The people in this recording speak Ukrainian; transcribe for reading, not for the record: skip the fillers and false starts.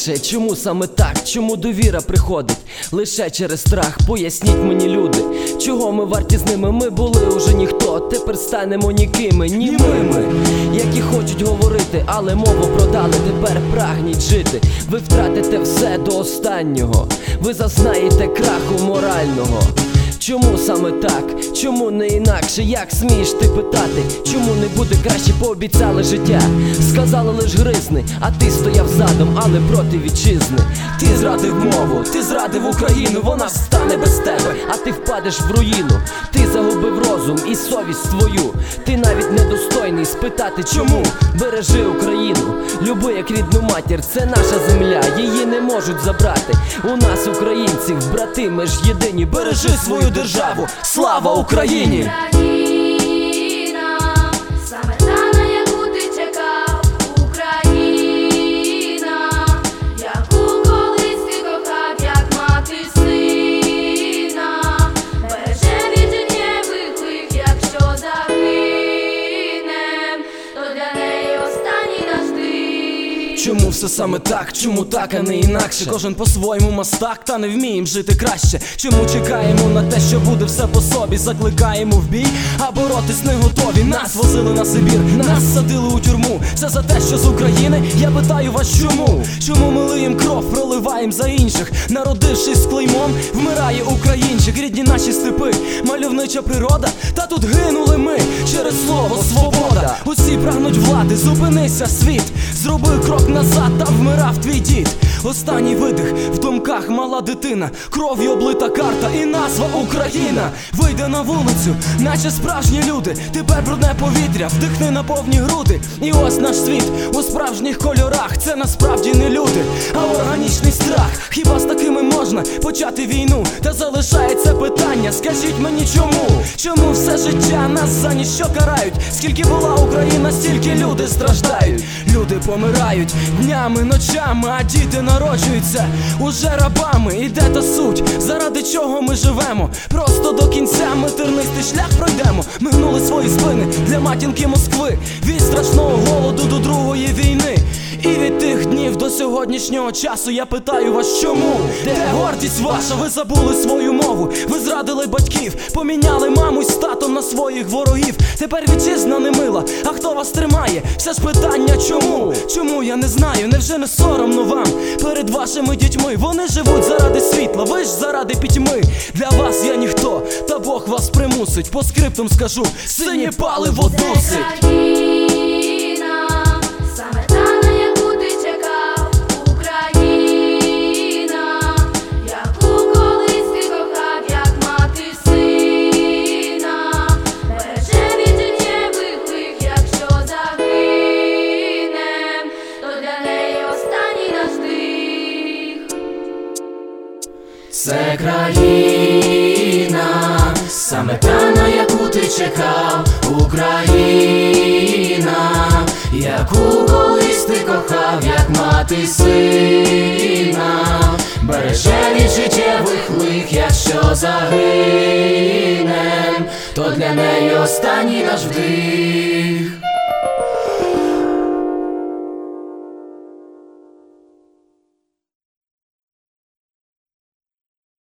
інакше. Чому саме так? Чому довіра приходить лише через страх? Поясніть мені, люди, чого ми варті з ними? Ми були уже ніхто, тепер станемо нікими, німими, які хочуть говорити, але мову продали. Тепер прагніть жити. Ви втратите все до останнього, ви зазнаєте краху морального. Чому саме так? Чому не інакше? Як смієш ти питати? Чому не буде краще? Пообіцяли життя, сказали лиш гризни, а ти стояв задом, але проти вітчизни. Ти зрадив мову, ти зрадив Україну, вона встане без тебе, а ти впадеш в руїну. Ти загубив розум і совість твою, ти навіть недостойний спитати чому. Бережи Україну, люби як рідну матір, це наша земля, її не можуть забрати. У нас, українців, брати, ми ж єдині. Бережи свою державу, слава Україні! Україна, саме та, на яку ти чекав. Україна, яку колись ти кохав, як мати сина. Береже від життєвих лих, якщо загинем, то для неї останній наш дих. Чому все саме так? Чому так, а не інакше? Кожен по-своєму мастак, та не вмієм жити краще. Чому чекаємо на те, що буде все по собі? Закликаємо в бій, а боротись не готові. Нас возили на Сибір, нас садили у тюрму. Все за те, що з України, я питаю вас чому? Чому ми лиєм кров, проливаєм за інших? Народившись з клеймом, вмирає українчик. Рідні наші степи, мальовнича природа, та тут гинули ми через слово свобода. Усі прагнуть влади, зупинися світ, зроби крок назад, та вмирав твій дід. Останній видих, в думках мала дитина, кров'ю облита карта і назва Україна. Вийди на вулицю, наче справжні люди, тепер брудне повітря, вдихни на повні груди. І ось наш світ у справжніх кольорах, це насправді не люди, а органічний страх. Хіба з такими можна почати війну? Та залишається питання, скажіть мені чому? Чому все життя нас за ніщо карають? Скільки була Україна, стільки люди страждають. Люди помирають днями, ночами, а діти народжуються уже рабами. І де та суть? Заради чого ми живемо? Просто до кінця ми тернистий шлях пройдемо. Ми гнули свої спини для матінки Москви, від страшного голоду до другої війни. І від тих днів до сьогоднішнього часу я питаю вас чому? Де гордість ваша? Ви забули свою мову, ви зрадили батьків, поміняли маму з татом на своїх ворогів. Тепер вітчизна не мила, а хто вас тримає? Все ж питання чому? Чому я не знаю, невже не соромно вам перед вашими дітьми? Вони живуть заради світла, ви ж заради пітьми. Для вас я ніхто, та Бог вас примусить. По скриптам скажу, синє паливо досить. Це країна, саме та, на яку ти чекав. Україна, яку колись ти кохав, як мати сина. Береже від життєвих лих, якщо загинем, то для неї останній наш вдих.